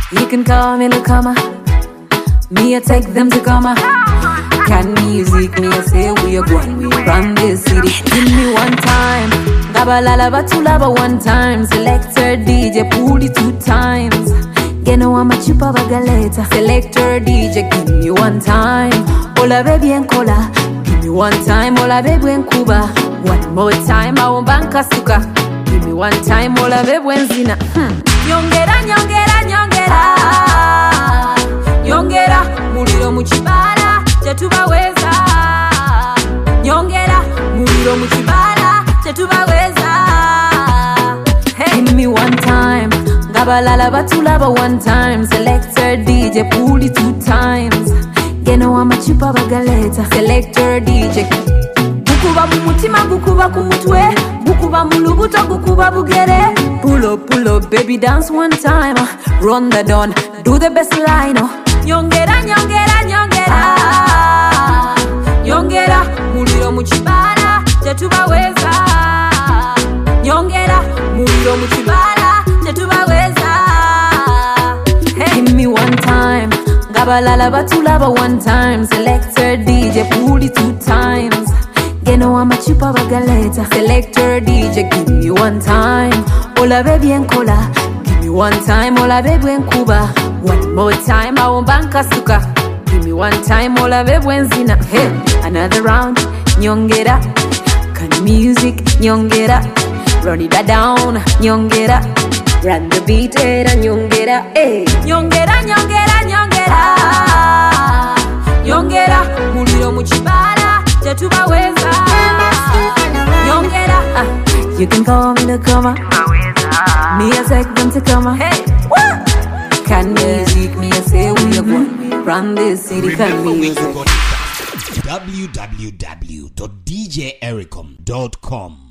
You can call me Lukama. Me, I take them to Goma. Can music, me, I say we are going. We run this city. Give me one time. Gabalala batulaba one time. Selector DJ, pull it 2 times. Geno ama chupa bagaleta. Selector DJ, give me one time. Ola baby and cola. Give me one time. Ola baby and Cuba. One more time. I won't banka suka. Give me one time. Ola baby and Zina. Nyongera, nyongera, nyongera. Nyongera, muliro muchibala. Chetubaweza. Nyongera, muliro muchibala. Chetubaweza. Hey. Give me one time. Gabalala batulaba one time. Selector DJ, pull it 2 times. Geno ama chupa bagaleta. Selector DJ. Bukuba mumutima, bukuba kumutwe. Bukuba mulubuto, bukuba bugere. Pull up, baby, dance one time. Run the dawn, do the best line. Nyongera, nyongera, nyongera. Nyongera, muliro muchibala. Chetubaweza. Nyongera, muliro muchibala. Chetubaweza. Hey. Give me one time. Gabalala batulaba one time. Selector DJ, pull it 2 times. Geno ama chupa bagaleta. Selector DJ, give me one time. Ola baby and cola. Give me one time. Ola baby and Cuba. One more time. I won't banka suka. Give me one time. Ola baby and Zina. Hey, another round. Nyongera. Can music. Nyongera. Run it down. Nyongera. Run the beat. Nyongera. Hey. Nyongera, nyongera, nyongera. Nyongera. Muliro muchibala. Chetubaweza. Nyongera. You can call me Lukama. Me, I take them to Kama. Hey, what? Can music, me, I say we are going. Run this city, can music. www.djericom.com